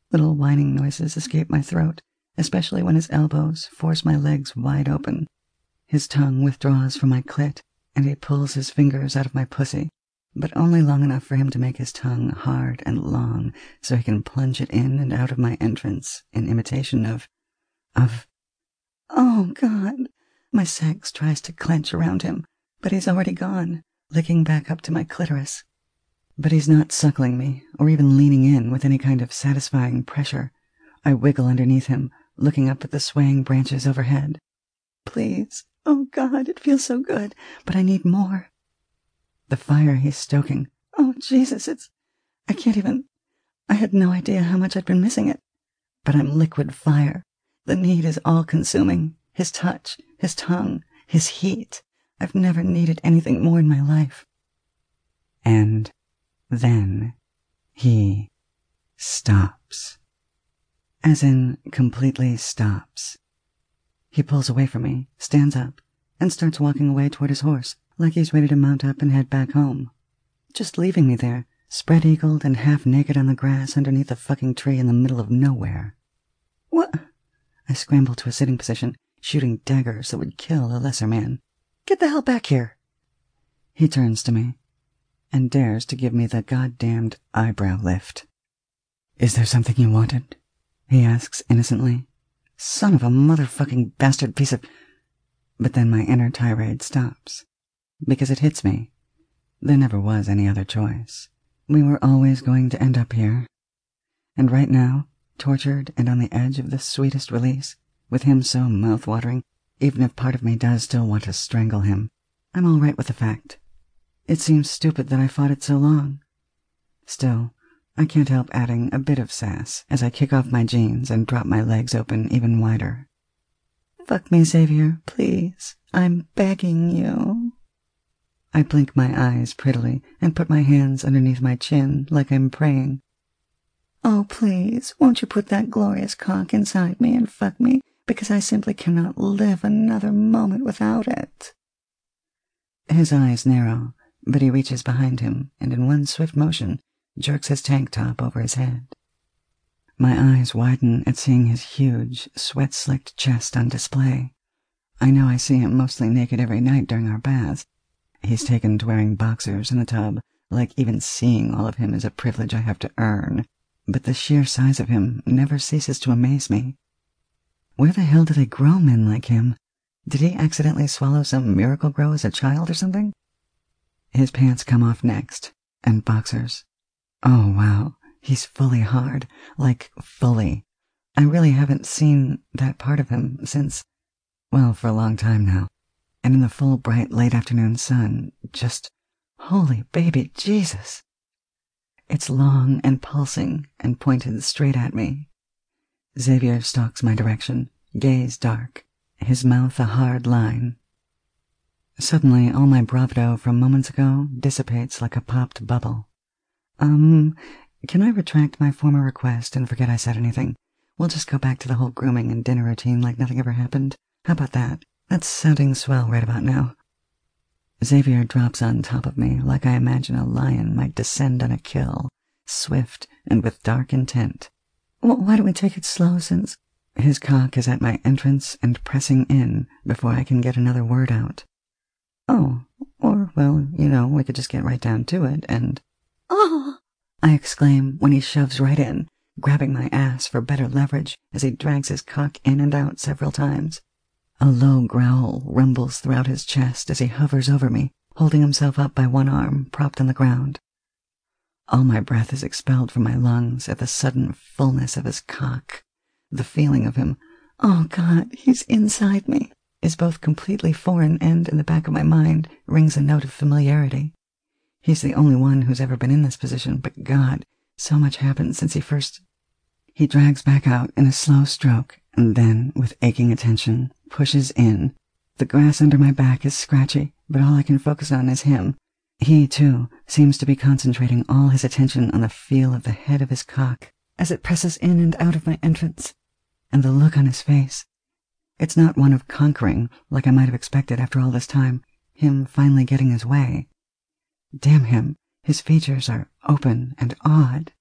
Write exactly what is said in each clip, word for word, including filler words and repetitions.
Little whining noises escape my throat, especially when his elbows force my legs wide open. His tongue withdraws from my clit, and he pulls his fingers out of my pussy, but only long enough for him to make his tongue hard and long so he can plunge it in and out of my entrance in imitation of... of... Oh, God! My sex tries to clench around him, but he's already gone, licking back up to my clitoris. But he's not suckling me, or even leaning in with any kind of satisfying pressure. I wiggle underneath him, looking up at the swaying branches overhead. Please, oh God, it feels so good, but I need more. The fire he's stoking, oh Jesus, it's... I can't even... I had no idea how much I'd been missing it. But I'm liquid fire. The need is all-consuming. His touch, his tongue, his heat. I've never needed anything more in my life. And... then he stops. As in, completely stops. He pulls away from me, stands up, and starts walking away toward his horse, like he's ready to mount up and head back home. Just leaving me there, spread-eagled and half-naked on the grass underneath a fucking tree in the middle of nowhere. What? I scramble to a sitting position, shooting daggers that would kill a lesser man. Get the hell back here! He turns to me, and dares to give me the goddamned eyebrow lift. Is there something you wanted? He asks innocently. Son of a motherfucking bastard piece of... But then my inner tirade stops. Because it hits me. There never was any other choice. We were always going to end up here. And right now, tortured and on the edge of the sweetest release, with him so mouth-watering, even if part of me does still want to strangle him, I'm all right with the fact. It seems stupid that I fought it so long. Still, I can't help adding a bit of sass as I kick off my jeans and drop my legs open even wider. Fuck me, Xavier, please. I'm begging you. I blink my eyes prettily and put my hands underneath my chin like I'm praying. Oh, please, won't you put that glorious cock inside me and fuck me, because I simply cannot live another moment without it. His eyes narrow, but he reaches behind him and in one swift motion jerks his tank top over his head. My eyes widen at seeing his huge, sweat-slicked chest on display. I know I see him mostly naked every night during our baths. He's taken to wearing boxers in the tub, like even seeing all of him is a privilege I have to earn. But the sheer size of him never ceases to amaze me. Where the hell do they grow men like him? Did he accidentally swallow some miracle grow as a child or something? His pants come off next, and boxers. Oh, wow, he's fully hard, like fully. I really haven't seen that part of him since, well, for a long time now. And in the full bright late afternoon sun, just, holy baby Jesus. It's long and pulsing and pointed straight at me. Xavier stalks my direction, gaze dark, his mouth a hard line. Suddenly, all my bravado from moments ago dissipates like a popped bubble. Um, can I retract my former request and forget I said anything? We'll just go back to the whole grooming and dinner routine like nothing ever happened. How about that? That's sounding swell right about now. Xavier drops on top of me like I imagine a lion might descend on a kill, swift and with dark intent. Well, why don't we take it slow since... His cock is at my entrance and pressing in before I can get another word out. Oh, or, well, you know, we could just get right down to it and... Oh! I exclaim when he shoves right in, grabbing my ass for better leverage as he drags his cock in and out several times. A low growl rumbles throughout his chest as he hovers over me, holding himself up by one arm, propped on the ground. All my breath is expelled from my lungs at the sudden fullness of his cock. The feeling of him, oh God, he's inside me, is both completely foreign and, in the back of my mind, rings a note of familiarity. He's the only one who's ever been in this position, but God, so much happened since he first... He drags back out in a slow stroke, and then, with aching attention, pushes in. The grass under my back is scratchy, but all I can focus on is him. He, too, seems to be concentrating all his attention on the feel of the head of his cock as it presses in and out of my entrance, and the look on his face. It's not one of conquering, like I might have expected after all this time, him finally getting his way. Damn him, his features are open and odd,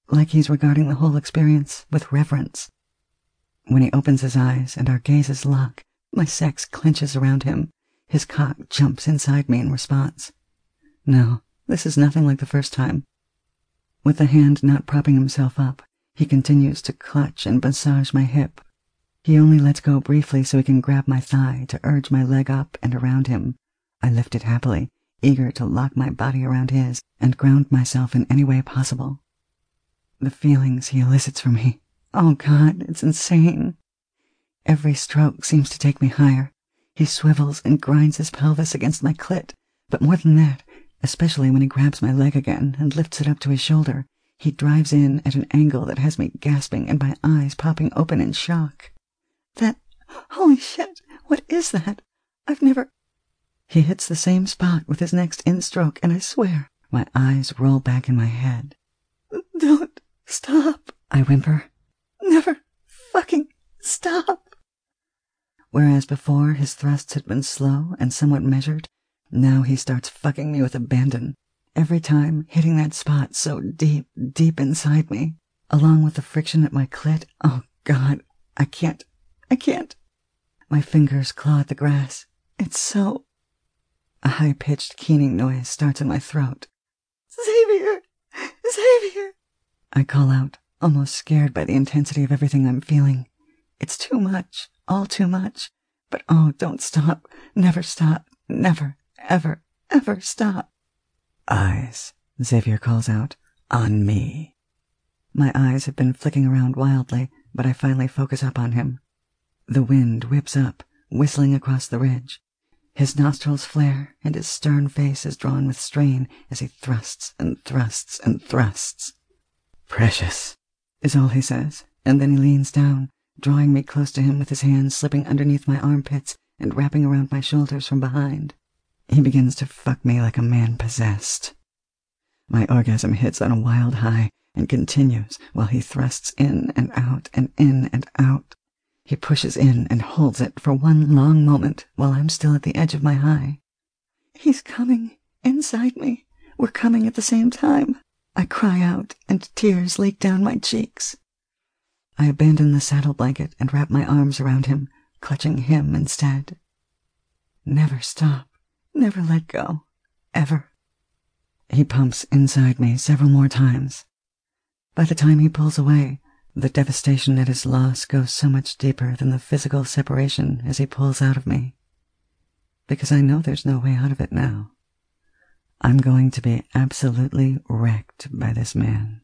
like he's regarding the whole experience with reverence. When he opens his eyes and our gazes lock, my sex clenches around him. His cock jumps inside me in response. No, this is nothing like the first time. With the hand not propping himself up, he continues to clutch and massage my hip. He only lets go briefly so he can grab my thigh to urge my leg up and around him. I lift it happily, eager to lock my body around his and ground myself in any way possible. The feelings he elicits from me, oh God, it's insane. Every stroke seems to take me higher. He swivels and grinds his pelvis against my clit, but more than that, especially when he grabs my leg again and lifts it up to his shoulder, he drives in at an angle that has me gasping and my eyes popping open in shock. That, holy shit, what is that? I've never... He hits the same spot with his next in-stroke, and I swear, my eyes roll back in my head. Don't stop, I whimper. Never fucking stop. Whereas before his thrusts had been slow and somewhat measured, now he starts fucking me with abandon, every time hitting that spot so deep, deep inside me, along with the friction at my clit. Oh God, I can't, I can't. My fingers claw at the grass. It's so... A high-pitched keening noise starts in my throat. Xavier! Xavier! I call out, almost scared by the intensity of everything I'm feeling. It's too much, all too much. But oh, don't stop, never stop, never, ever, ever stop. Eyes, Xavier calls out, on me. My eyes have been flicking around wildly, but I finally focus up on him. The wind whips up, whistling across the ridge. His nostrils flare, and his stern face is drawn with strain as he thrusts and thrusts and thrusts. Precious, is all he says, and then he leans down, drawing me close to him with his hands slipping underneath my armpits and wrapping around my shoulders from behind. He begins to fuck me like a man possessed. My orgasm hits on a wild high and continues while he thrusts in and out and in and out. He pushes in and holds it for one long moment while I'm still at the edge of my high. He's coming inside me. We're coming at the same time. I cry out, and tears leak down my cheeks. I abandon the saddle blanket and wrap my arms around him, clutching him instead. Never stop. Never let go. Ever. He pumps inside me several more times. By the time he pulls away, the devastation at his loss goes so much deeper than the physical separation as he pulls out of me. Because I know there's no way out of it now. I'm going to be absolutely wrecked by this man.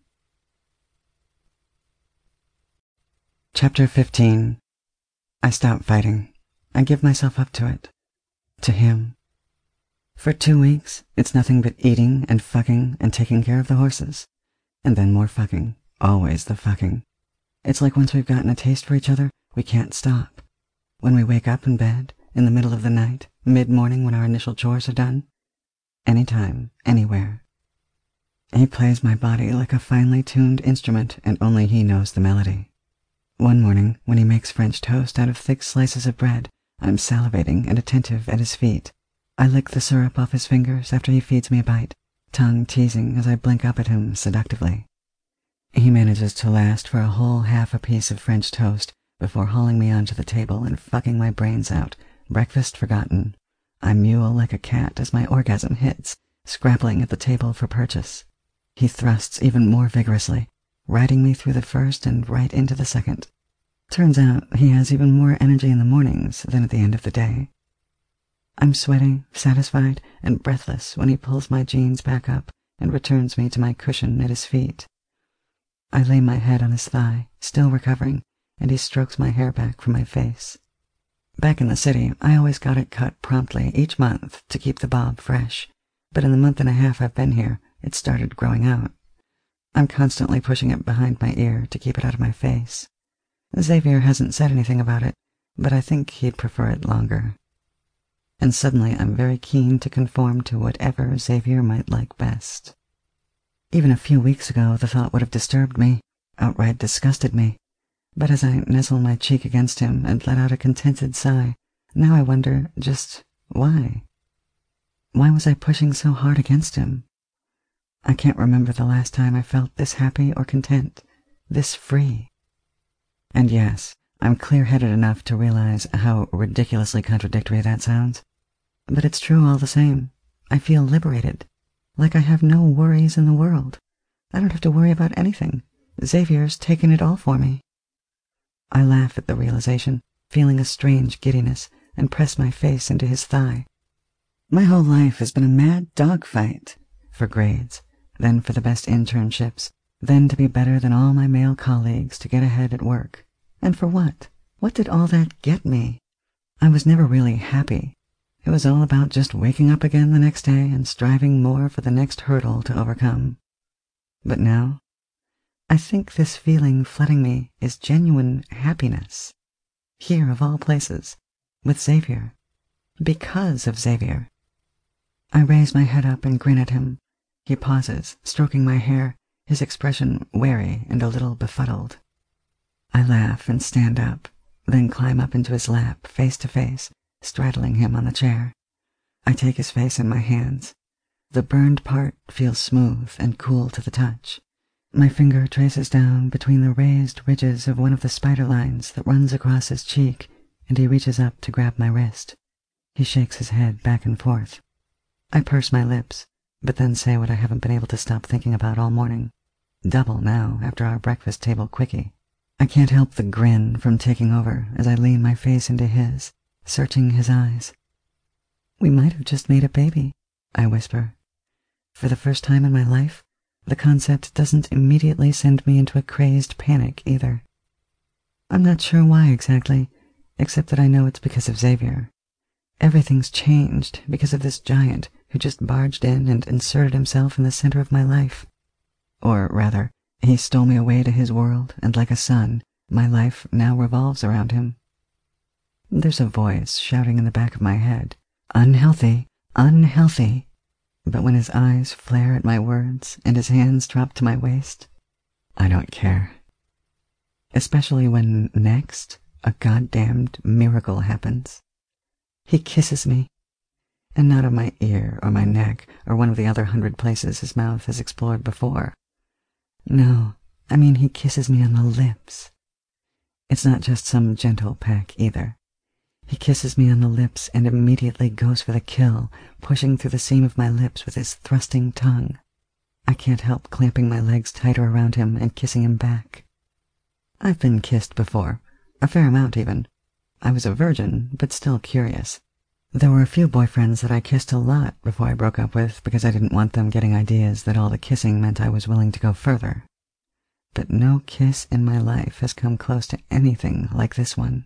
Chapter fifteen. I stop fighting. I give myself up to it. To him. For two weeks, it's nothing but eating and fucking and taking care of the horses. And then more fucking. Always the fucking. It's like once we've gotten a taste for each other, we can't stop. When we wake up in bed, in the middle of the night, mid-morning when our initial chores are done. Anytime, anywhere. He plays my body like a finely tuned instrument, and only he knows the melody. One morning, when he makes French toast out of thick slices of bread, I'm salivating and attentive at his feet. I lick the syrup off his fingers after he feeds me a bite, tongue teasing as I blink up at him seductively. He manages to last for a whole half a piece of French toast before hauling me onto the table and fucking my brains out, breakfast forgotten. I mewl like a cat as my orgasm hits, scrabbling at the table for purchase. He thrusts even more vigorously, riding me through the first and right into the second. Turns out he has even more energy in the mornings than at the end of the day. I'm sweating, satisfied, and breathless when he pulls my jeans back up and returns me to my cushion at his feet. I lay my head on his thigh, still recovering, and he strokes my hair back from my face. Back in the city, I always got it cut promptly each month to keep the bob fresh, but in the month and a half I've been here, it started growing out. I'm constantly pushing it behind my ear to keep it out of my face. Xavier hasn't said anything about it, but I think he'd prefer it longer. And suddenly I'm very keen to conform to whatever Xavier might like best. Even a few weeks ago the thought would have disturbed me, outright disgusted me, but as I nuzzle my cheek against him and let out a contented sigh, now I wonder just why. Why was I pushing so hard against him? I can't remember the last time I felt this happy or content, this free. And yes, I'm clear-headed enough to realize how ridiculously contradictory that sounds. But it's true all the same. I feel liberated, like I have no worries in the world. I don't have to worry about anything. Xavier's taken it all for me. I laugh at the realization, feeling a strange giddiness, and press my face into his thigh. My whole life has been a mad dogfight, for grades, then for the best internships, then to be better than all my male colleagues to get ahead at work. And for what? What did all that get me? I was never really happy. It was all about just waking up again the next day and striving more for the next hurdle to overcome. But now, I think this feeling flooding me is genuine happiness. Here, of all places, with Xavier. Because of Xavier. I raise my head up and grin at him. He pauses, stroking my hair, his expression wary and a little befuddled. I laugh and stand up, then climb up into his lap, face to face, straddling him on the chair. I take his face in my hands. The burned part feels smooth and cool to the touch. My finger traces down between the raised ridges of one of the spider lines that runs across his cheek, and he reaches up to grab my wrist. He shakes his head back and forth. I purse my lips, but then say what I haven't been able to stop thinking about all morning. Double now after our breakfast table quickie. I can't help the grin from taking over as I lean my face into his, searching his eyes. We might have just made a baby, I whisper. For the first time in my life, the concept doesn't immediately send me into a crazed panic either. I'm not sure why exactly, except that I know it's because of Xavier. Everything's changed because of this giant who just barged in and inserted himself in the center of my life. Or rather, he stole me away to his world, and like a son, my life now revolves around him. There's a voice shouting in the back of my head, "Unhealthy, unhealthy." But when his eyes flare at my words and his hands drop to my waist, I don't care. Especially when next a goddamned miracle happens. He kisses me, and not on my ear or my neck or one of the other hundred places his mouth has explored before. No, I mean he kisses me on the lips. It's not just some gentle peck either. He kisses me on the lips and immediately goes for the kill, pushing through the seam of my lips with his thrusting tongue. I can't help clamping my legs tighter around him and kissing him back. I've been kissed before, a fair amount even. I was a virgin, but still curious. There were a few boyfriends that I kissed a lot before I broke up with because I didn't want them getting ideas that all the kissing meant I was willing to go further. But no kiss in my life has come close to anything like this one.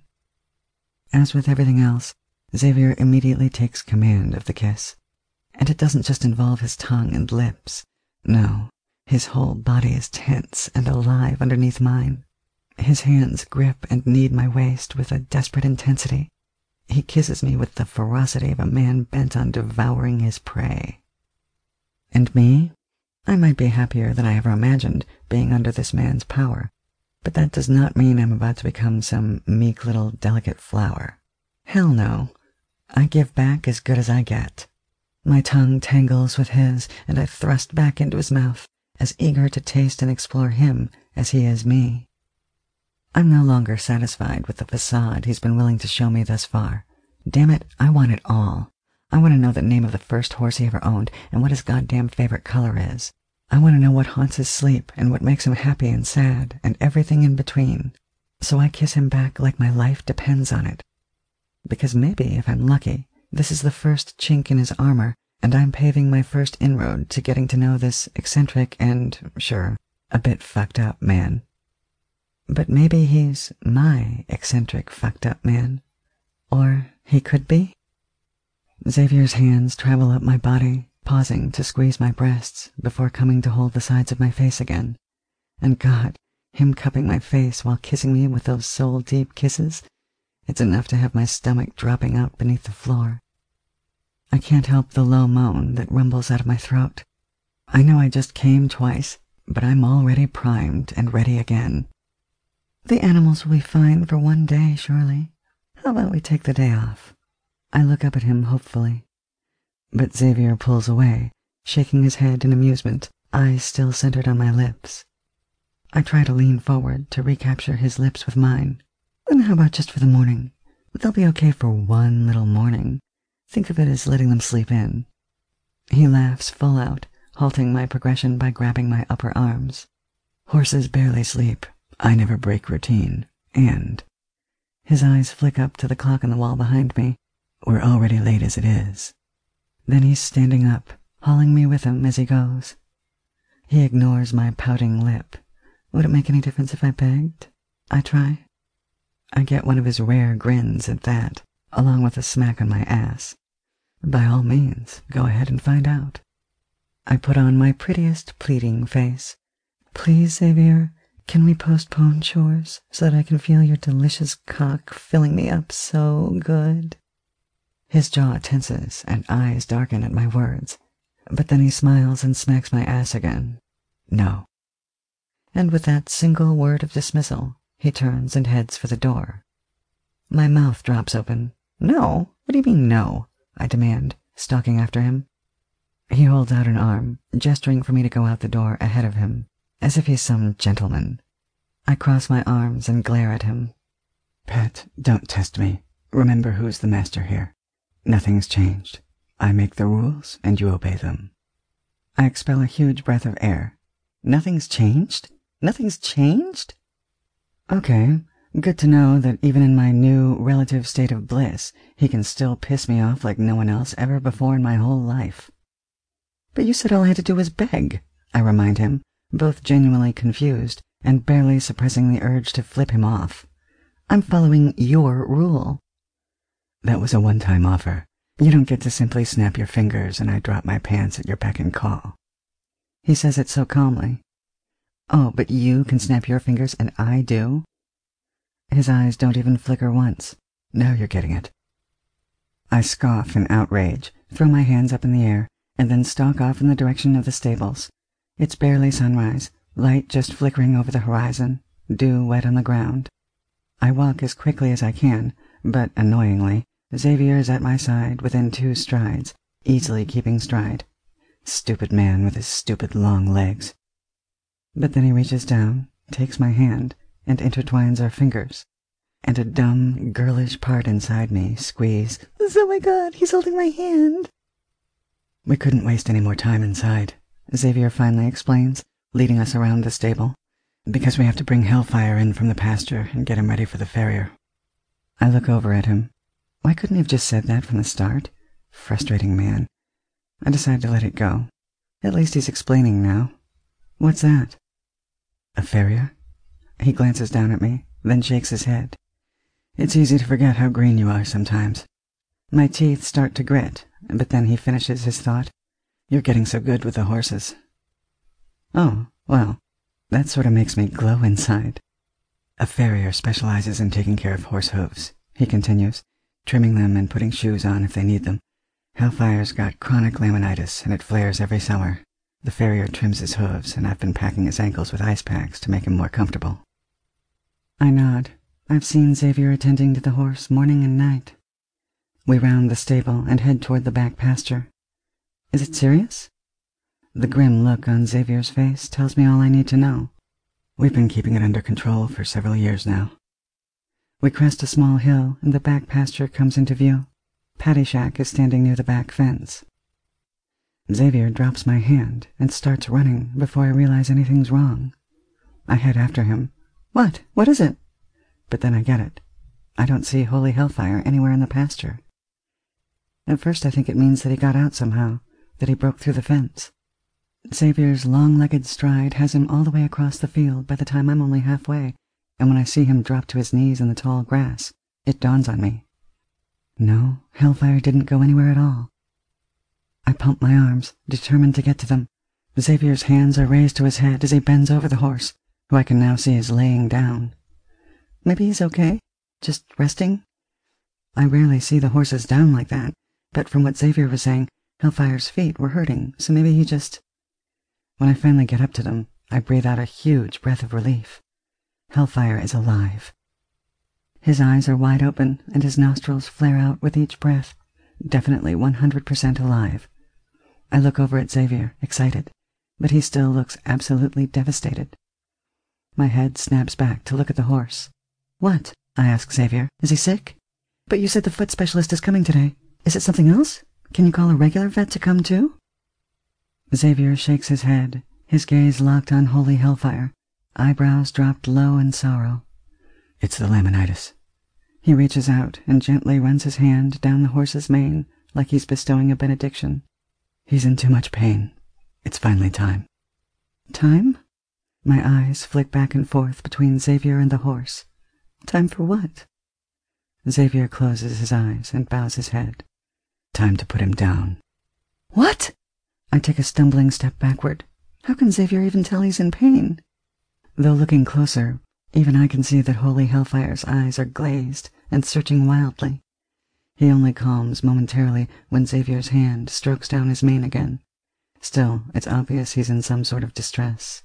As with everything else, Xavier immediately takes command of the kiss. And it doesn't just involve his tongue and lips. No, his whole body is tense and alive underneath mine. His hands grip and knead my waist with a desperate intensity. He kisses me with the ferocity of a man bent on devouring his prey. And me? I might be happier than I ever imagined, being under this man's power. But that does not mean I'm about to become some meek little delicate flower. Hell no. I give back as good as I get. My tongue tangles with his, and I thrust back into his mouth, as eager to taste and explore him as he is me. I'm no longer satisfied with the facade he's been willing to show me thus far. Damn it, I want it all. I want to know the name of the first horse he ever owned and what his goddamn favorite color is. I want to know what haunts his sleep and what makes him happy and sad and everything in between. So I kiss him back like my life depends on it. Because maybe, if I'm lucky, this is the first chink in his armor, and I'm paving my first inroad to getting to know this eccentric and, sure, a bit fucked up man. But maybe he's my eccentric fucked up man. Or he could be. Xavier's hands travel up my body, pausing to squeeze my breasts before coming to hold the sides of my face again. And God, him cupping my face while kissing me with those soul-deep kisses, it's enough to have my stomach dropping out beneath the floor. I can't help the low moan that rumbles out of my throat. I know I just came twice, but I'm already primed and ready again. The animals will be fine for one day, surely. How about we take the day off? I look up at him hopefully. But Xavier pulls away, shaking his head in amusement, eyes still centered on my lips. I try to lean forward to recapture his lips with mine. And how about just for the morning? They'll be okay for one little morning. Think of it as letting them sleep in. He laughs full out, halting my progression by grabbing my upper arms. Horses barely sleep. I never break routine. And his eyes flick up to the clock on the wall behind me. We're already late as it is. Then he's standing up, hauling me with him as he goes. He ignores my pouting lip. Would it make any difference if I begged? I try. I get one of his rare grins at that, along with a smack on my ass. By all means, go ahead and find out. I put on my prettiest pleading face. Please, Xavier, can we postpone chores so that I can feel your delicious cock filling me up so good? His jaw tenses and eyes darken at my words, but then he smiles and smacks my ass again. No. And with that single word of dismissal, he turns and heads for the door. My mouth drops open. No? What do you mean, no? I demand, stalking after him. He holds out an arm, gesturing for me to go out the door ahead of him, as if he's some gentleman. I cross my arms and glare at him. Pet, don't test me. Remember who's the master here. Nothing's changed. I make the rules, and you obey them. I expel a huge breath of air. Nothing's changed? Nothing's changed? Okay, good to know that even in my new relative state of bliss, he can still piss me off like no one else ever before in my whole life. But you said all I had to do was beg, I remind him, both genuinely confused and barely suppressing the urge to flip him off. I'm following your rule. That was a one-time offer. You don't get to simply snap your fingers and I drop my pants at your beck and call. He says it so calmly. Oh, but you can snap your fingers and I do? His eyes don't even flicker once. Now you're getting it. I scoff in outrage, throw my hands up in the air, and then stalk off in the direction of the stables. It's barely sunrise, light just flickering over the horizon, dew wet on the ground. I walk as quickly as I can, but annoyingly, Xavier is at my side within two strides, easily keeping stride. Stupid man with his stupid long legs. But then he reaches down, takes my hand, and intertwines our fingers. And a dumb, girlish part inside me squeals, "Oh my God, he's holding my hand!" We couldn't waste any more time inside, Xavier finally explains, leading us around the stable, because we have to bring Hellfire in from the pasture and get him ready for the farrier. I look over at him. Why couldn't he have just said that from the start? Frustrating man. I decide to let it go. At least he's explaining now. What's that? A farrier? He glances down at me, then shakes his head. It's easy to forget how green you are sometimes. My teeth start to grit, but then he finishes his thought. You're getting so good with the horses. Oh, well, that sort of makes me glow inside. A farrier specializes in taking care of horse hooves, he continues, trimming them and putting shoes on if they need them. Hellfire's got chronic laminitis, and it flares every summer. The farrier trims his hooves, and I've been packing his ankles with ice packs to make him more comfortable. I nod. I've seen Xavier attending to the horse morning and night. We round the stable and head toward the back pasture. Is it serious? The grim look on Xavier's face tells me all I need to know. We've been keeping it under control for several years now. We crest a small hill, and the back pasture comes into view. Paddy Shack is standing near the back fence. Xavier drops my hand and starts running before I realize anything's wrong. I head after him. What? What is it? But then I get it. I don't see Holy Hellfire anywhere in the pasture. At first I think it means that he got out somehow, that he broke through the fence. Xavier's long-legged stride has him all the way across the field by the time I'm only halfway, and when I see him drop to his knees in the tall grass, it dawns on me. No, Hellfire didn't go anywhere at all. I pump my arms, determined to get to them. Xavier's hands are raised to his head as he bends over the horse, who I can now see is laying down. Maybe he's okay? Just resting? I rarely see the horses down like that, but from what Xavier was saying, Hellfire's feet were hurting, so maybe he just... When I finally get up to them, I breathe out a huge breath of relief. Hellfire is alive. His eyes are wide open, and his nostrils flare out with each breath. Definitely one hundred percent alive. I look over at Xavier, excited. but he still looks absolutely devastated. My head snaps back to look at the horse. "What?" I ask Xavier. "Is he sick?" "But you said the foot specialist is coming today. Is it something else? Can you call a regular vet to come too?" Xavier shakes his head, his gaze locked on Holy Hellfire, eyebrows dropped low in sorrow. "It's the laminitis." He reaches out and gently runs his hand down the horse's mane like he's bestowing a benediction. "He's in too much pain. It's finally time." "Time?" My eyes flick back and forth between Xavier and the horse. "Time for what?" Xavier closes his eyes and bows his head. "Time to put him down." "What?" I take a stumbling step backward. How can Xavier even tell he's in pain? Though looking closer, even I can see that Holy Hellfire's eyes are glazed and searching wildly. He only calms momentarily when Xavier's hand strokes down his mane again. Still, it's obvious he's in some sort of distress.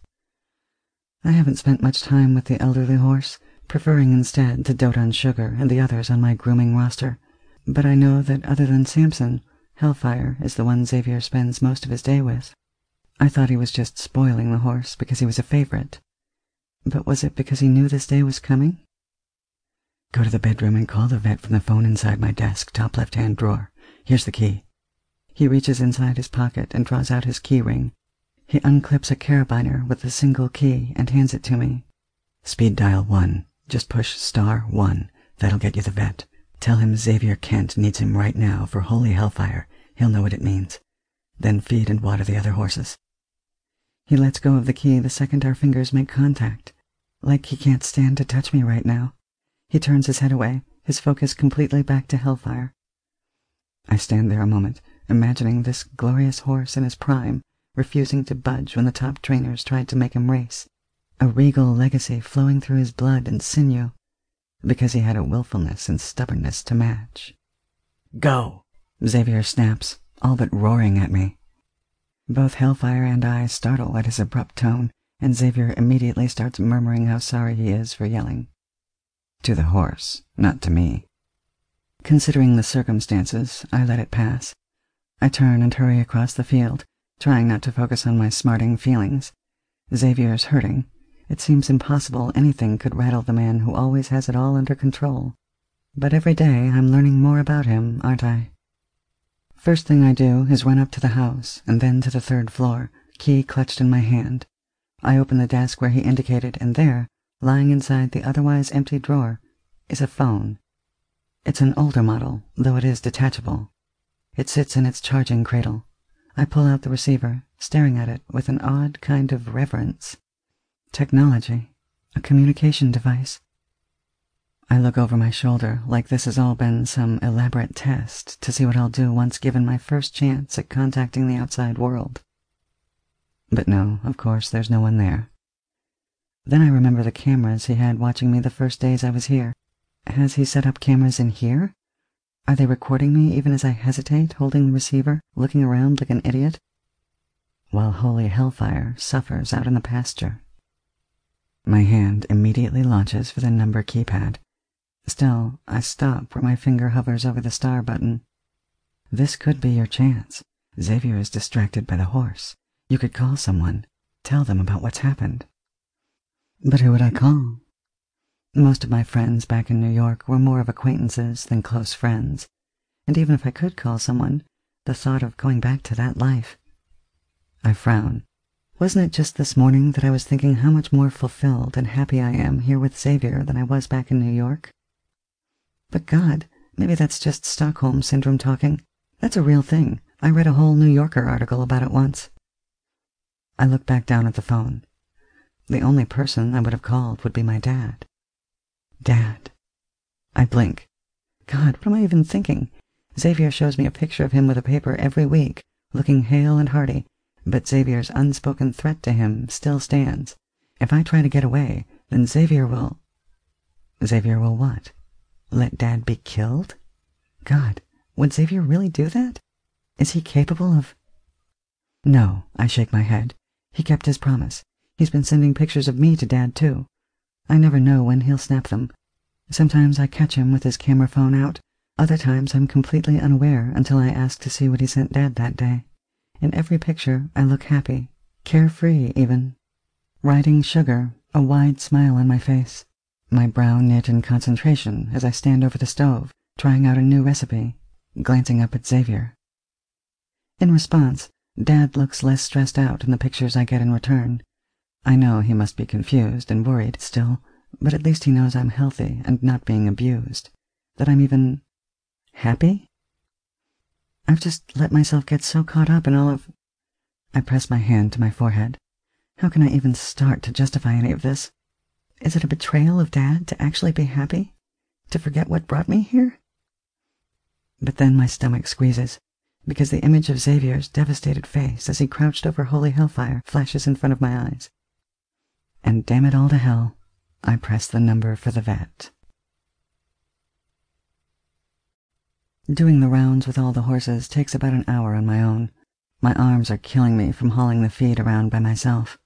I haven't spent much time with the elderly horse, preferring instead to dote on Sugar and the others on my grooming roster, but I know that other than Samson, Hellfire is the one Xavier spends most of his day with. I thought he was just spoiling the horse because he was a favorite. But was it because he knew this day was coming? "Go to the bedroom and call the vet from the phone inside my desk, top left-hand drawer. Here's the key." He reaches inside his pocket and draws out his key ring. He unclips a carabiner with the single key and hands it to me. "Speed dial one. Just push star one. That'll get you the vet. Tell him Xavier Kent needs him right now for Holy Hellfire. He'll know what it means. Then feed and water the other horses." He lets go of the key the second our fingers make contact, like he can't stand to touch me right now. He turns his head away, his focus completely back to Hellfire. I stand there a moment, imagining this glorious horse in his prime, refusing to budge when the top trainers tried to make him race, a regal legacy flowing through his blood and sinew, because he had a willfulness and stubbornness to match. "Go!" Xavier snaps, all but roaring at me. Both Hellfire and I startle at his abrupt tone, and Xavier immediately starts murmuring how sorry he is for yelling. To the horse, not to me. Considering the circumstances, I let it pass. I turn and hurry across the field, trying not to focus on my smarting feelings. Xavier's hurting. It seems impossible anything could rattle the man who always has it all under control. But every day I'm learning more about him, aren't I? First thing I do is run up to the house, and then to the third floor, key clutched in my hand. I open the desk where he indicated, and there, lying inside the otherwise empty drawer, is a phone. It's an older model, though it is detachable. It sits in its charging cradle. I pull out the receiver, staring at it with an odd kind of reverence. Technology. A communication device. I look over my shoulder like this has all been some elaborate test to see what I'll do once given my first chance at contacting the outside world. But no, of course, there's no one there. Then I remember the cameras he had watching me the first days I was here. Has he set up cameras in here? Are they recording me even as I hesitate, holding the receiver, looking around like an idiot? While Holy Hellfire suffers out in the pasture. My hand immediately launches for the number keypad. Still, I stop where my finger hovers over the star button. This could be your chance. Xavier is distracted by the horse. You could call someone, tell them about what's happened. But who would I call? Most of my friends back in New York were more of acquaintances than close friends, and even if I could call someone, the thought of going back to that life. I frown. Wasn't it just this morning that I was thinking how much more fulfilled and happy I am here with Xavier than I was back in New York? But God, maybe that's just Stockholm Syndrome talking. That's a real thing. I read a whole New Yorker article about it once. I look back down at the phone. The only person I would have called would be my dad. Dad. I blink. God, what am I even thinking? Xavier shows me a picture of him with a paper every week, looking hale and hearty, but Xavier's unspoken threat to him still stands. If I try to get away, then Xavier will... Xavier will what? Let Dad be killed? God, would Xavier really do that? Is he capable of... No, I shake my head. He kept his promise. He's been sending pictures of me to Dad, too. I never know when he'll snap them. Sometimes I catch him with his camera phone out. Other times I'm completely unaware until I ask to see what he sent Dad that day. In every picture, I look happy, Carefree, even. Riding sugar, a wide smile on my face. My brow knit in concentration as I stand over the stove, trying out a new recipe, glancing up at Xavier. In response, Dad looks less stressed out in the pictures I get in return. I know he must be confused and worried still, but at least he knows I'm healthy and not being abused. That I'm even happy? I've just let myself get so caught up in all of... I press my hand to my forehead. How can I even start to justify any of this? Is it a betrayal of Dad to actually be happy? To forget what brought me here? But then my stomach squeezes, because the image of Xavier's devastated face as he crouched over Holy Hellfire flashes in front of my eyes. And damn it all to hell, I press the number for the vet. Doing the rounds with all the horses takes about an hour on my own. My arms are killing me from hauling the feed around by myself.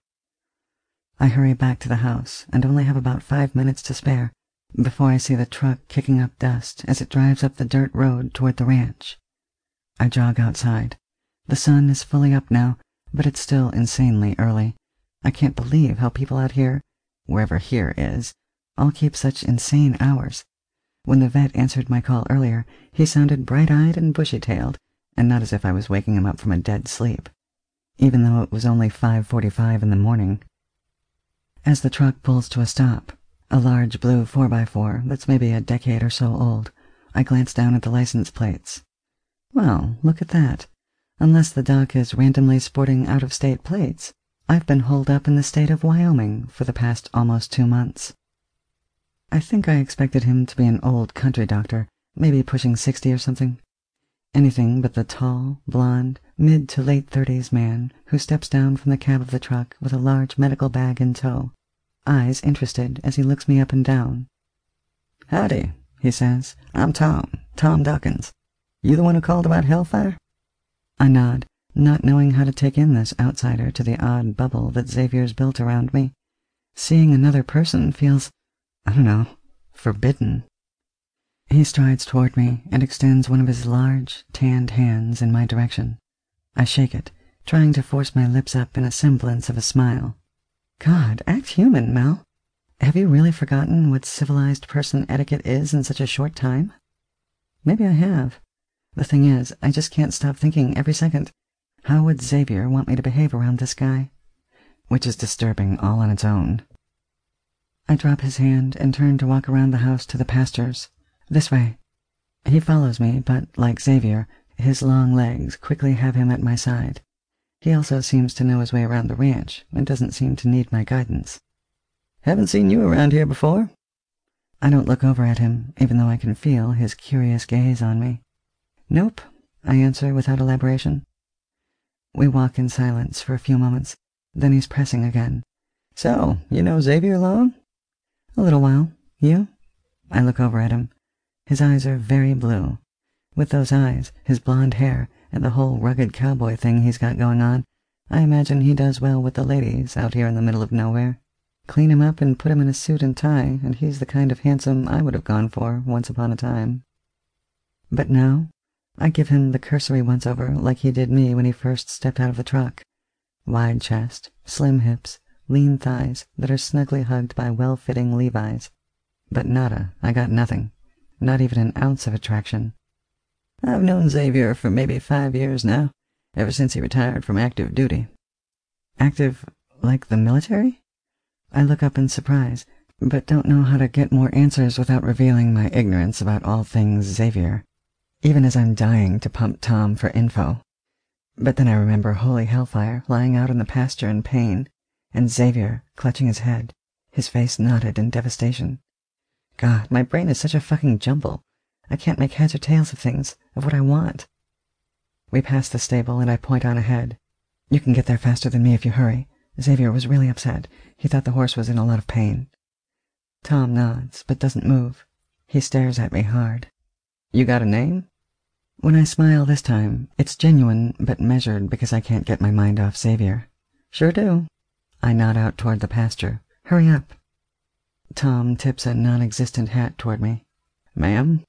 I hurry back to the house and only have about five minutes to spare before I see the truck kicking up dust as it drives up the dirt road toward the ranch. I jog outside. The sun is fully up now, but it's still insanely early. I can't believe how people out here, wherever here is, all keep such insane hours. When the vet answered my call earlier, he sounded bright-eyed and bushy-tailed, and not as if I was waking him up from a dead sleep, even though it was only five forty-five in the morning. As the truck pulls to a stop, a large blue four by four that's maybe a decade or so old, I glance down at the license plates. Well, look at that. Unless the doc is randomly sporting out-of-state plates, I've been holed up in the state of Wyoming for the past almost two months. I think I expected him to be an old country doctor, maybe pushing sixty or something. Anything but the tall, blonde, mid to late thirties man who steps down from the cab of the truck with a large medical bag in tow, eyes interested as he looks me up and down. "Howdy," he says. "I'm Tom, Tom Dawkins. You the one who called about Hellfire?" I nod, not knowing how to take in this outsider to the odd bubble that Xavier's built around me. Seeing another person feels, I don't know, forbidden. He strides toward me and extends one of his large, tanned hands in my direction. I shake it, trying to force my lips up in a semblance of a smile. God, act human, Mel. Have you really forgotten what civilized person etiquette is in such a short time? Maybe I have. The thing is, I just can't stop thinking every second, how would Xavier want me to behave around this guy? Which is disturbing all on its own. I drop his hand and turn to walk around the house to the pastures. This way. He follows me, but, like Xavier, his long legs quickly have him at my side. He also seems to know his way around the ranch and doesn't seem to need my guidance. "Haven't seen you around here before." I don't look over at him, even though I can feel his curious gaze on me. "Nope," I answer without elaboration. We walk in silence for a few moments, then he's pressing again. "So, you know Xavier long?" "A little while. You?" I look over at him. His eyes are very blue. With those eyes, his blonde hair, and the whole rugged cowboy thing he's got going on, I imagine he does well with the ladies out here in the middle of nowhere. Clean him up and put him in a suit and tie, and he's the kind of handsome I would have gone for once upon a time. But now, I give him the cursory once-over like he did me when he first stepped out of the truck. Wide chest, slim hips, lean thighs that are snugly hugged by well-fitting Levi's. But nada, I got nothing. Not even an ounce of attraction. "I've known Xavier for maybe five years now, ever since he retired from active duty." "Active, like the military?" I look up in surprise, but don't know how to get more answers without revealing my ignorance about all things Xavier, even as I'm dying to pump Tom for info. But then I remember Holy Hellfire lying out in the pasture in pain, and Xavier clutching his head, his face knotted in devastation. God, my brain is such a fucking jumble. I can't make heads or tails of things, of what I want. We pass the stable and I point on ahead. "You can get there faster than me if you hurry. Xavier was really upset. He thought the horse was in a lot of pain." Tom nods, but doesn't move. He stares at me hard. "You got a name?" When I smile this time, it's genuine but measured because I can't get my mind off Xavier. "Sure do." I nod out toward the pasture. "Hurry up." Tom tips a non-existent hat toward me. "Ma'am?"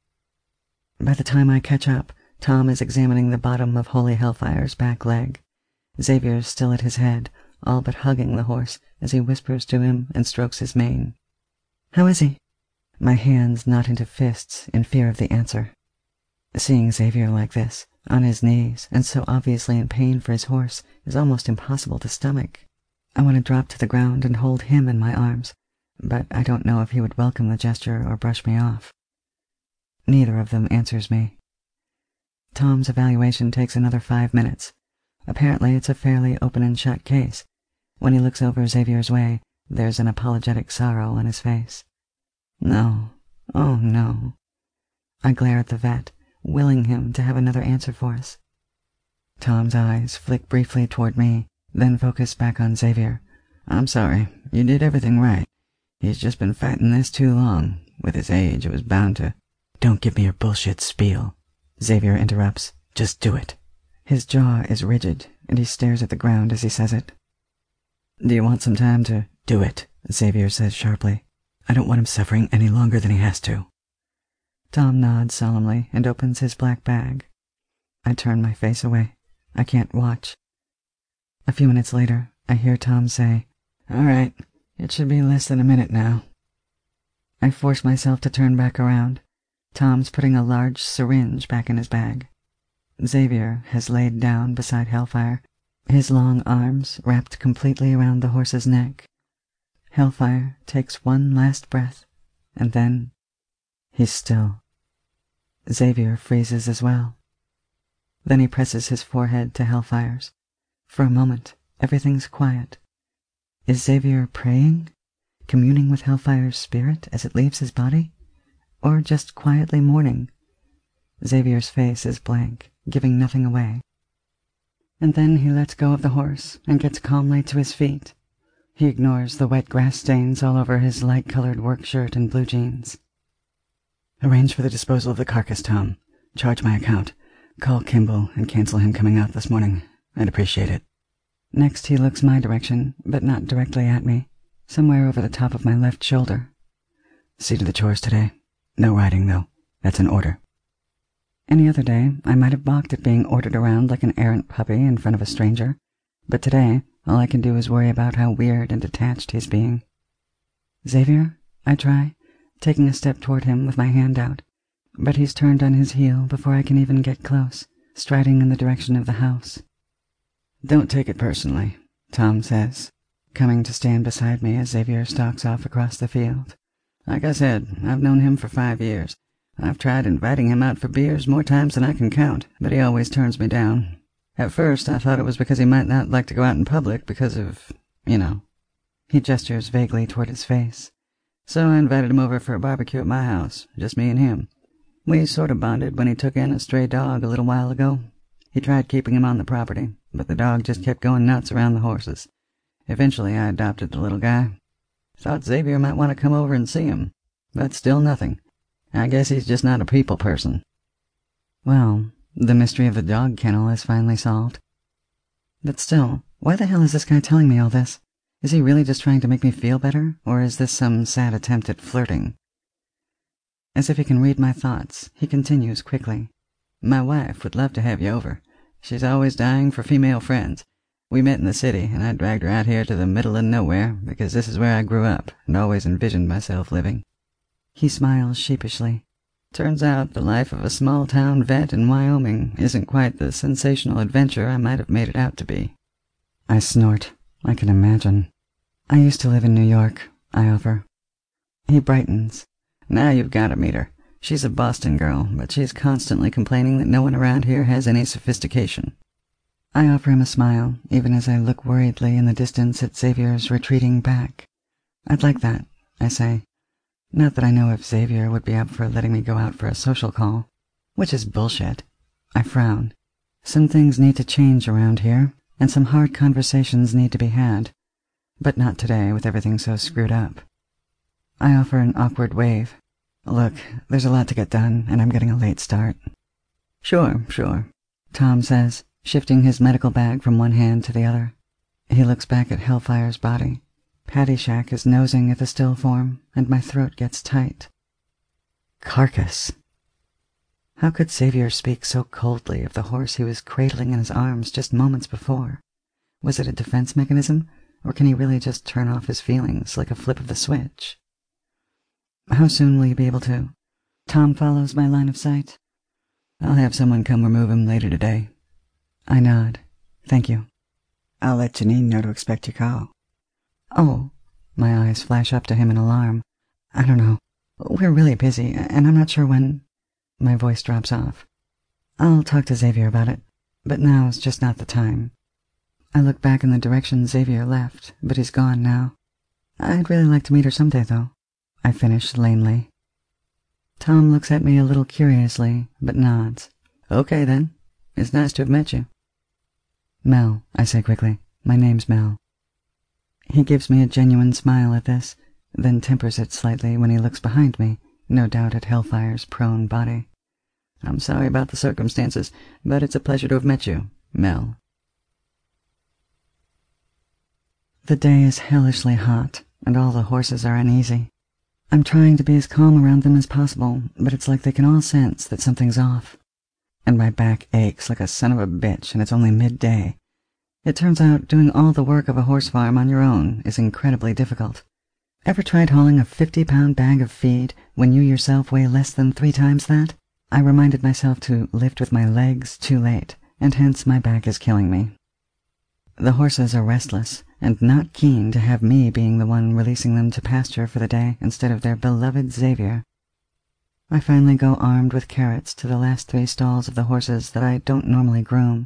By the time I catch up, Tom is examining the bottom of Holy Hellfire's back leg. Xavier's still at his head, all but hugging the horse as he whispers to him and strokes his mane. "How is he?" My hands knot into fists in fear of the answer. Seeing Xavier like this, on his knees, and so obviously in pain for his horse, is almost impossible to stomach. I want to drop to the ground and hold him in my arms, but I don't know if he would welcome the gesture or brush me off. Neither of them answers me. Tom's evaluation takes another five minutes. Apparently it's a fairly open and shut case. When he looks over Xavier's way, there's an apologetic sorrow on his face. No, oh no. I glare at the vet, willing him to have another answer for us. Tom's eyes flick briefly toward me, then focus back on Xavier. "I'm sorry, you did everything right. He's just been fighting this too long. With his age, it was bound to—" "Don't give me your bullshit spiel," Xavier interrupts. "Just do it." His jaw is rigid, and he stares at the ground as he says it. "Do you want some time to—" "Do it," Xavier says sharply. "I don't want him suffering any longer than he has to." Tom nods solemnly and opens his black bag. I turn my face away. I can't watch. A few minutes later, I hear Tom say, "All right, it should be less than a minute now." I force myself to turn back around. Tom's putting a large syringe back in his bag. Xavier has laid down beside Hellfire, his long arms wrapped completely around the horse's neck. Hellfire takes one last breath, and then he's still. Xavier freezes as well. Then he presses his forehead to Hellfire's. For a moment, everything's quiet. Is Xavier praying, communing with Hellfire's spirit as it leaves his body, or just quietly mourning? Xavier's face is blank, giving nothing away. And then he lets go of the horse and gets calmly to his feet. He ignores the wet grass stains all over his light-colored work shirt and blue jeans. "Arrange for the disposal of the carcass, Tom. Charge my account. Call Kimball and cancel him coming out this morning. I'd appreciate it." Next he looks my direction, but not directly at me, somewhere over the top of my left shoulder. "See to the chores today. No riding, though. That's an order." Any other day, I might have balked at being ordered around like an errant puppy in front of a stranger, but today, all I can do is worry about how weird and detached he's being. "Xavier?" I try, taking a step toward him with my hand out, but he's turned on his heel before I can even get close, striding in the direction of the house. "Don't take it personally," Tom says, coming to stand beside me as Xavier stalks off across the field. "Like I said, I've known him for five years. I've tried inviting him out for beers more times than I can count, but he always turns me down. At first, I thought it was because he might not like to go out in public because of, you know." He gestures vaguely toward his face. "So I invited him over for a barbecue at my house, just me and him. We sort of bonded when he took in a stray dog a little while ago. He tried keeping him on the property, but the dog just kept going nuts around the horses. Eventually, I adopted the little guy. Thought Xavier might want to come over and see him, but still nothing. I guess he's just not a people person." Well, the mystery of the dog kennel is finally solved. But still, why the hell is this guy telling me all this? Is he really just trying to make me feel better, or is this some sad attempt at flirting? As if he can read my thoughts, he continues quickly. "My wife would love to have you over. She's always dying for female friends. We met in the city, and I dragged her out here to the middle of nowhere, because this is where I grew up, and always envisioned myself living." He smiles sheepishly. "Turns out the life of a small-town vet in Wyoming isn't quite the sensational adventure I might have made it out to be." I snort. I can imagine. "I used to live in New York," I offer. He brightens. "Now you've got to meet her. She's a Boston girl, but she's constantly complaining that no one around here has any sophistication." I offer him a smile, even as I look worriedly in the distance at Xavier's retreating back. "I'd like that," I say. Not that I know if Xavier would be up for letting me go out for a social call, which is bullshit. I frown. Some things need to change around here, and some hard conversations need to be had, but not today with everything so screwed up. I offer an awkward wave. "Look, there's a lot to get done, and I'm getting a late start." "Sure, sure," Tom says, shifting his medical bag from one hand to the other. He looks back at Hellfire's body. Paddy Shack is nosing at the still form, and my throat gets tight. Carcass. How could Xavier speak so coldly of the horse he was cradling in his arms just moments before? Was it a defense mechanism, or can he really just turn off his feelings like a flip of the switch? How soon will you be able to? Tom follows my line of sight. I'll have someone come remove him later today. I nod. Thank you. I'll let Janine know to expect your call. Oh, my eyes flash up to him in alarm. I don't know. We're really busy, and I'm not sure when... My voice drops off. I'll talk to Xavier about it, but now's just not the time. I look back in the direction Xavier left, but he's gone now. I'd really like to meet her someday, though. I finish lamely. Tom looks at me a little curiously, but nods. Okay, then. It's nice to have met you. Mel, I say quickly. My name's Mel. He gives me a genuine smile at this, then tempers it slightly when he looks behind me, no doubt at Hellfire's prone body. I'm sorry about the circumstances, but it's a pleasure to have met you, Mel. The day is hellishly hot, and all the horses are uneasy. I'm trying to be as calm around them as possible, but it's like they can all sense that something's off. And my back aches like a son of a bitch, and it's only midday. It turns out doing all the work of a horse farm on your own is incredibly difficult. Ever tried hauling a fifty-pound bag of feed when you yourself weigh less than three times that? I reminded myself to lift with my legs too late, and hence my back is killing me. The horses are restless, and not keen to have me being the one releasing them to pasture for the day instead of their beloved Xavier. I finally go armed with carrots to the last three stalls of the horses that I don't normally groom.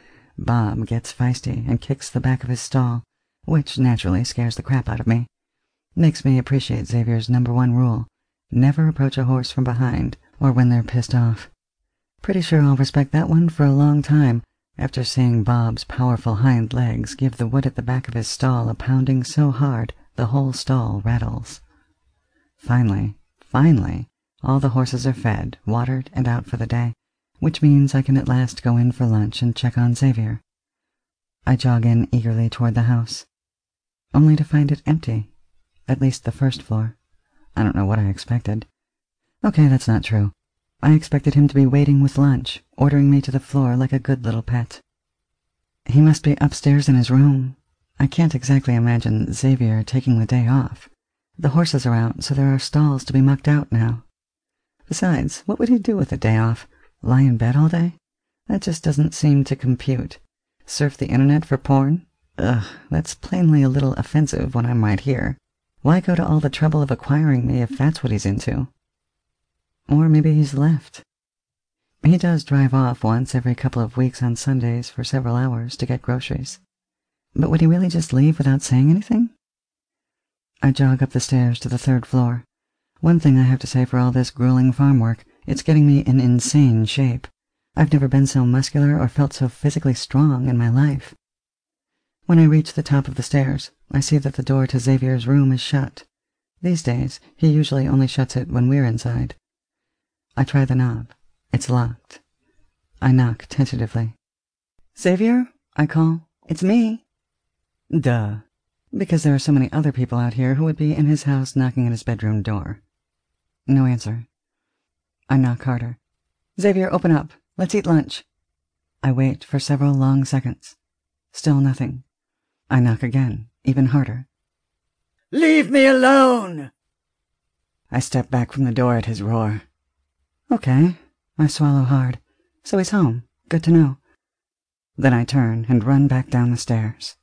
Bob gets feisty and kicks the back of his stall, which naturally scares the crap out of me. Makes me appreciate Xavier's number one rule: never approach a horse from behind or when they're pissed off. Pretty sure I'll respect that one for a long time, after seeing Bob's powerful hind legs give the wood at the back of his stall a pounding so hard the whole stall rattles. Finally, finally, all the horses are fed, watered, and out for the day, which means I can at last go in for lunch and check on Xavier. I jog in eagerly toward the house, only to find it empty, at least the first floor. I don't know what I expected. Okay, that's not true. I expected him to be waiting with lunch, ordering me to the floor like a good little pet. He must be upstairs in his room. I can't exactly imagine Xavier taking the day off. The horses are out, so there are stalls to be mucked out now. Besides, what would he do with a day off? Lie in bed all day? That just doesn't seem to compute. Surf the internet for porn? Ugh, that's plainly a little offensive when I'm right here. Why go to all the trouble of acquiring me if that's what he's into? Or maybe he's left. He does drive off once every couple of weeks on Sundays for several hours to get groceries. But would he really just leave without saying anything? I jog up the stairs to the third floor. One thing I have to say for all this grueling farm work, it's getting me in insane shape. I've never been so muscular or felt so physically strong in my life. When I reach the top of the stairs, I see that the door to Xavier's room is shut. These days, he usually only shuts it when we're inside. I try the knob. It's locked. I knock tentatively. Xavier? I call. It's me. Duh. Because there are so many other people out here who would be in his house knocking at his bedroom door. No answer. I knock harder. Xavier, open up. Let's eat lunch. I wait for several long seconds. Still nothing. I knock again, even harder. Leave me alone! I step back from the door at his roar. Okay. I swallow hard. So he's home. Good to know. Then I turn and run back down the stairs.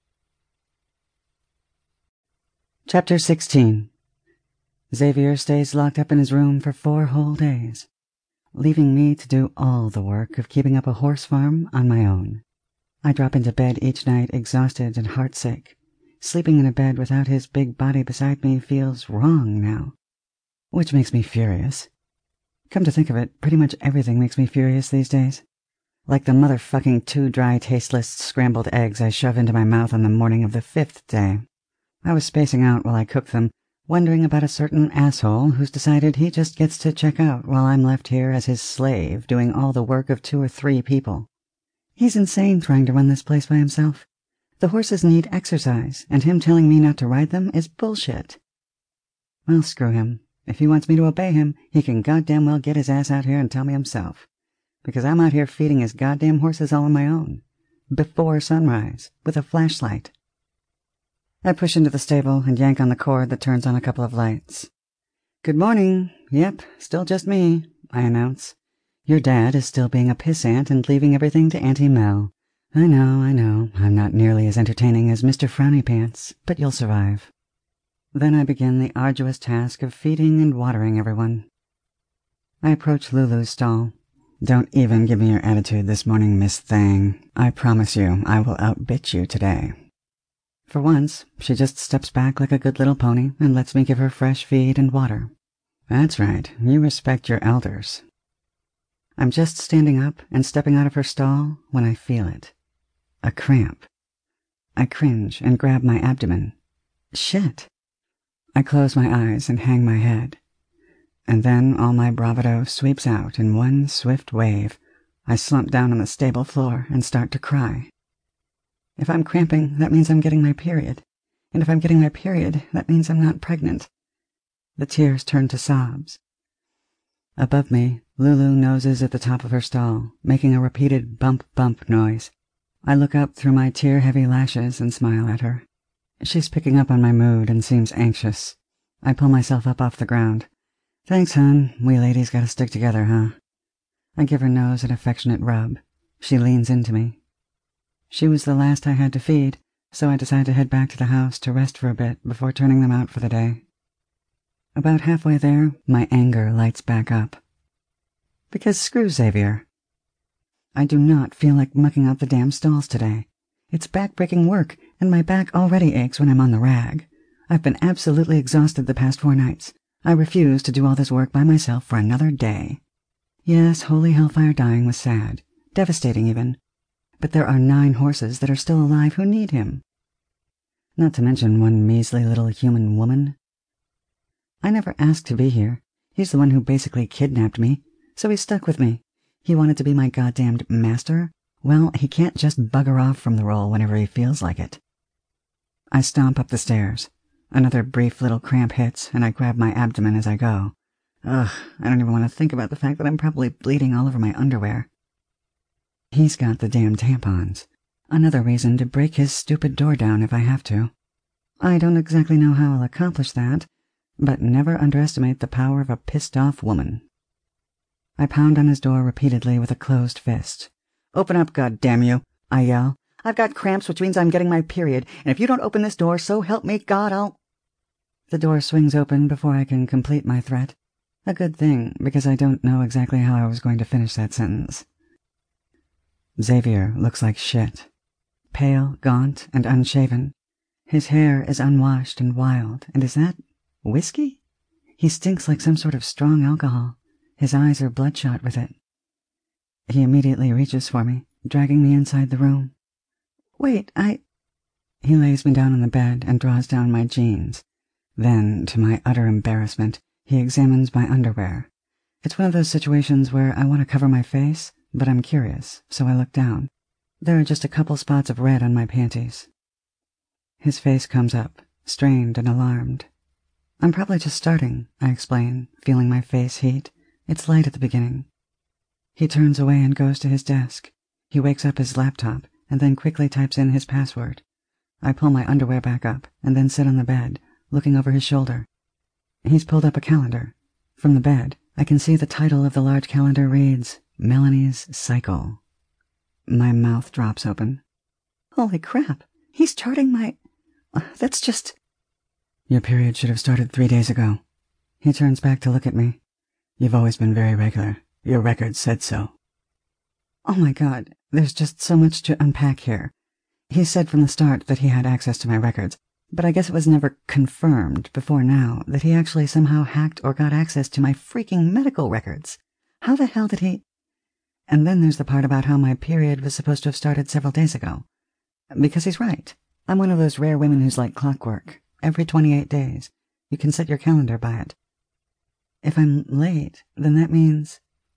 Chapter sixteen. Xavier stays locked up in his room for four whole days, leaving me to do all the work of keeping up a horse farm on my own. I drop into bed each night exhausted and heartsick. Sleeping in a bed without his big body beside me feels wrong now, which makes me furious. Come to think of it, pretty much everything makes me furious these days. Like the motherfucking two dry, tasteless scrambled eggs I shove into my mouth on the morning of the fifth day. I was spacing out while I cooked them, wondering about a certain asshole who's decided he just gets to check out while I'm left here as his slave doing all the work of two or three people. He's insane trying to run this place by himself. The horses need exercise, and him telling me not to ride them is bullshit. Well, screw him. If he wants me to obey him, he can goddamn well get his ass out here and tell me himself. Because I'm out here feeding his goddamn horses all on my own. before sunrise, with a flashlight. I push into the stable and yank on the cord that turns on a couple of lights. "Good morning. Yep, still just me," I announce. "Your dad is still being a pissant and leaving everything to Auntie Mel. I know, I know, I'm not nearly as entertaining as Mister Frowny Pants, but you'll survive." Then I begin the arduous task of feeding and watering everyone. I approach Lulu's stall. "Don't even give me your attitude this morning, Miss Thang. I promise you I will outbit you today." For once, she just steps back like a good little pony and lets me give her fresh feed and water. That's right, you respect your elders. I'm just standing up and stepping out of her stall when I feel it. A cramp. I cringe and grab my abdomen. Shit. I close my eyes and hang my head. And then all my bravado sweeps out in one swift wave. I slump down on the stable floor and start to cry. If I'm cramping, that means I'm getting my period. And if I'm getting my period, that means I'm not pregnant. The tears turn to sobs. Above me, Lulu noses at the top of her stall, making a repeated bump-bump noise. I look up through my tear-heavy lashes and smile at her. She's picking up on my mood and seems anxious. I pull myself up off the ground. "Thanks, hon. We ladies gotta stick together, huh?" I give her nose an affectionate rub. She leans into me. She was the last I had to feed, so I decide to head back to the house to rest for a bit before turning them out for the day. About halfway there, my anger lights back up. Because screw Xavier. I do not feel like mucking out the damn stalls today. It's back-breaking work, and my back already aches when I'm on the rag. I've been absolutely exhausted the past four nights. I refuse to do all this work by myself for another day. Yes, holy hellfire dying was sad, devastating even. But there are nine horses that are still alive who need him. Not to mention one measly little human woman. I never asked to be here. He's the one who basically kidnapped me, so he's stuck with me. He wanted to be my goddamned master. Well, he can't just bugger off from the role whenever he feels like it. I stomp up the stairs. Another brief little cramp hits, and I grab my abdomen as I go. Ugh, I don't even want to think about the fact that I'm probably bleeding all over my underwear. He's got the damn tampons. Another reason to break his stupid door down if I have to. I don't exactly know how I'll accomplish that, but never underestimate the power of a pissed-off woman. I pound on his door repeatedly with a closed fist. "Open up, goddamn you!" I yell. "I've got cramps, which means I'm getting my period, and if you don't open this door, so help me God, I'll—" The door swings open before I can complete my threat. A good thing, because I don't know exactly how I was going to finish that sentence. Xavier looks like shit. Pale, gaunt, and unshaven. His hair is unwashed and wild, and is that whiskey? He stinks like some sort of strong alcohol. His eyes are bloodshot with it. He immediately reaches for me, dragging me inside the room. "Wait, I—" He lays me down on the bed and draws down my jeans. Then, to my utter embarrassment, he examines my underwear. It's one of those situations where I want to cover my face, but I'm curious, so I look down. There are just a couple spots of red on my panties. His face comes up, strained and alarmed. "I'm probably just starting," I explain, feeling my face heat. It's light at the beginning. He turns away and goes to his desk. He wakes up his laptop and then quickly types in his password. I pull my underwear back up and then sit on the bed, looking over his shoulder. He's pulled up a calendar. From the bed, I can see the title of the large calendar reads, Melanie's Cycle. My mouth drops open. Holy crap, he's charting my... That's just... Your period should have started three days ago. He turns back to look at me. You've always been very regular. Your record said so. Oh my God, there's just so much to unpack here. He said from the start that he had access to my records, but I guess it was never confirmed before now that he actually somehow hacked or got access to my freaking medical records. How the hell did he... And then there's the part about how my period was supposed to have started several days ago. Because he's right. I'm one of those rare women who's like clockwork. Every twenty-eight days. You can set your calendar by it. If I'm late, then that means...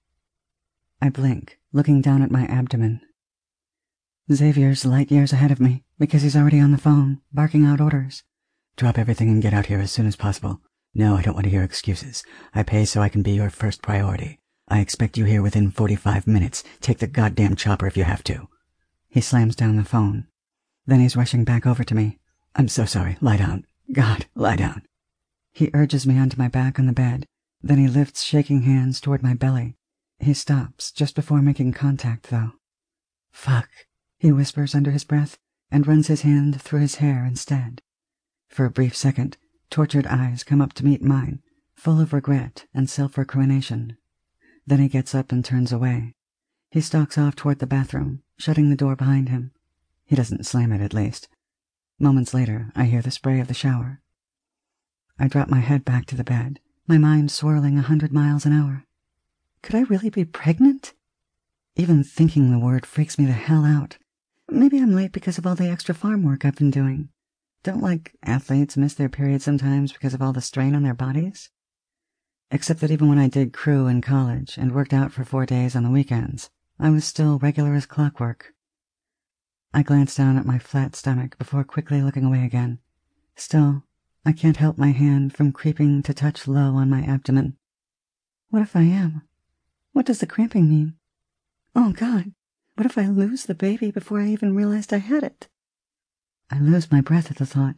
I blink, looking down at my abdomen. Xavier's light years ahead of me, because he's already on the phone, barking out orders. Drop everything and get out here as soon as possible. No, I don't want to hear excuses. I pay so I can be your first priority. I expect you here within forty-five minutes. Take the goddamn chopper if you have to. He slams down the phone. Then he's rushing back over to me. I'm so sorry. Lie down. God, lie down. He urges me onto my back on the bed. Then he lifts shaking hands toward my belly. He stops just before making contact, though. Fuck, he whispers under his breath and runs his hand through his hair instead. For a brief second, tortured eyes come up to meet mine, full of regret and self-recrimination. Then he gets up and turns away. He stalks off toward the bathroom, shutting the door behind him. He doesn't slam it, at least. Moments later, I hear the spray of the shower. I drop my head back to the bed, my mind swirling a hundred miles an hour. Could I really be pregnant? Even thinking the word freaks me the hell out. Maybe I'm late because of all the extra farm work I've been doing. Don't, like, athletes miss their period sometimes because of all the strain on their bodies? Except that even when I did crew in college and worked out for four days on the weekends, I was still regular as clockwork. I glance down at my flat stomach before quickly looking away again. Still, I can't help my hand from creeping to touch low on my abdomen. What if I am? What does the cramping mean? Oh, God, what if I lose the baby before I even realized I had it? I lose my breath at the thought.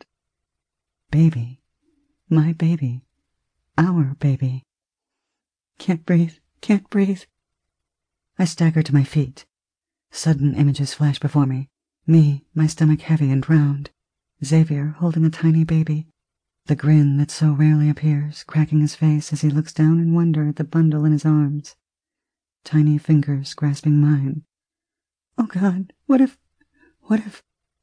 Baby. My baby. Our baby. Can't breathe. Can't breathe. I stagger to my feet. Sudden images flash before me. Me, my stomach heavy and round. Xavier holding a tiny baby. The grin that so rarely appears, cracking his face as he looks down in wonder at the bundle in his arms. Tiny fingers grasping mine. Oh, God, what if... what if...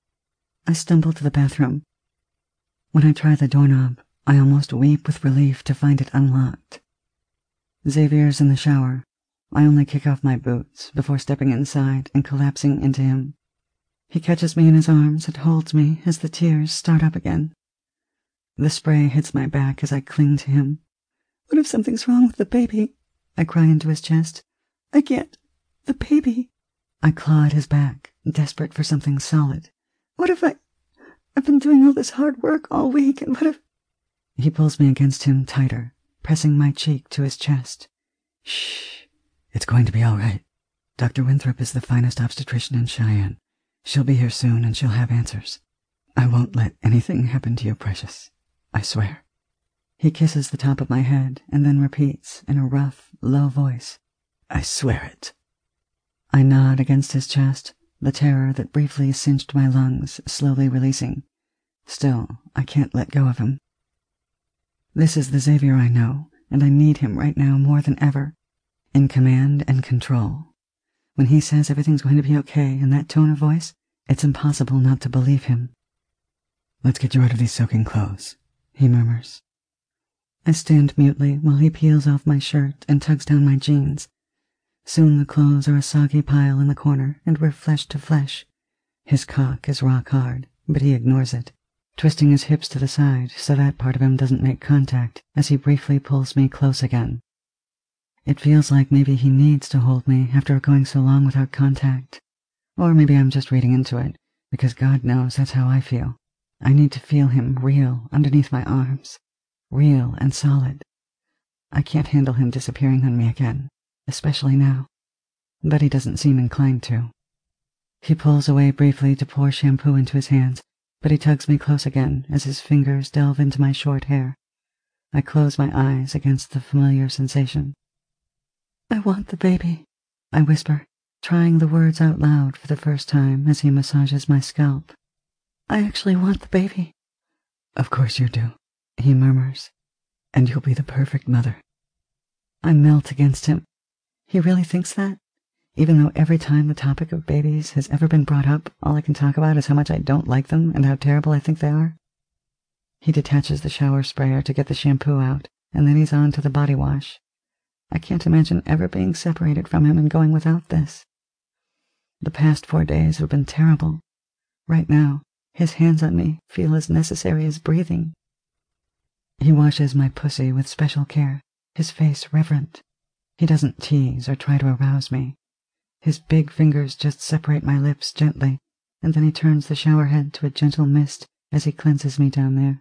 I stumble to the bathroom. When I try the doorknob, I almost weep with relief to find it unlocked. Xavier's in the shower. I only kick off my boots before stepping inside and collapsing into him. He catches me in his arms and holds me as the tears start up again. The spray hits my back as I cling to him. What if something's wrong with the baby? I cry into his chest. I can't. The baby. I claw at his back, desperate for something solid. What if I... I've been doing all this hard work all week, and what if... He pulls me against him tighter, pressing my cheek to his chest. Shh. It's going to be all right. Doctor Winthrop is the finest obstetrician in Cheyenne. She'll be here soon, and she'll have answers. I won't let anything happen to your precious. I swear. He kisses the top of my head, and then repeats, in a rough, low voice, I swear it. I nod against his chest, the terror that briefly cinched my lungs slowly releasing. Still, I can't let go of him. This is the Xavier I know, and I need him right now more than ever. In command and control. When he says everything's going to be okay in that tone of voice, it's impossible not to believe him. Let's get you out of these soaking clothes, he murmurs. I stand mutely while he peels off my shirt and tugs down my jeans. Soon the clothes are a soggy pile in the corner, and we're flesh to flesh. His cock is rock hard, but he ignores it, twisting his hips to the side so that part of him doesn't make contact as he briefly pulls me close again. It feels like maybe he needs to hold me after going so long without contact. Or maybe I'm just reading into it, because God knows that's how I feel. I need to feel him real underneath my arms, real and solid. I can't handle him disappearing on me again, especially now. But he doesn't seem inclined to. He pulls away briefly to pour shampoo into his hands, but he tugs me close again as his fingers delve into my short hair. I close my eyes against the familiar sensation. I want the baby, I whisper, trying the words out loud for the first time as he massages my scalp. I actually want the baby. Of course you do, he murmurs, and you'll be the perfect mother. I melt against him. He really thinks that? Even though every time the topic of babies has ever been brought up, all I can talk about is how much I don't like them and how terrible I think they are. He detaches the shower sprayer to get the shampoo out, and then he's on to the body wash. I can't imagine ever being separated from him and going without this. The past four days have been terrible. Right now, his hands on me feel as necessary as breathing. He washes my pussy with special care, his face reverent. He doesn't tease or try to arouse me. His big fingers just separate my lips gently, and then he turns the shower head to a gentle mist as he cleanses me down there.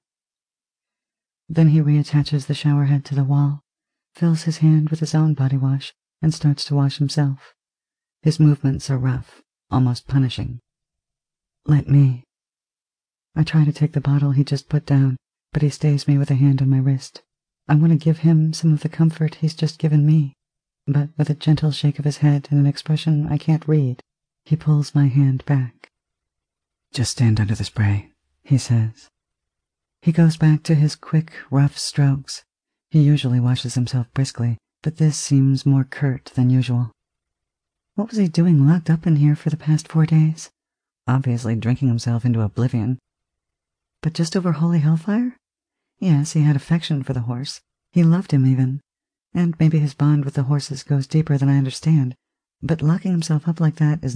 Then he reattaches the shower head to the wall, fills his hand with his own body wash, and starts to wash himself. His movements are rough, almost punishing. Let me. I try to take the bottle he just put down, but he stays me with a hand on my wrist. I want to give him some of the comfort he's just given me, but with a gentle shake of his head and an expression I can't read, he pulls my hand back. Just stand under the spray, he says. He goes back to his quick, rough strokes. He usually washes himself briskly, but this seems more curt than usual. What was he doing locked up in here for the past four days? Obviously drinking himself into oblivion. But just over holy hellfire? Yes, he had affection for the horse. He loved him even. And maybe his bond with the horses goes deeper than I understand. But locking himself up like that is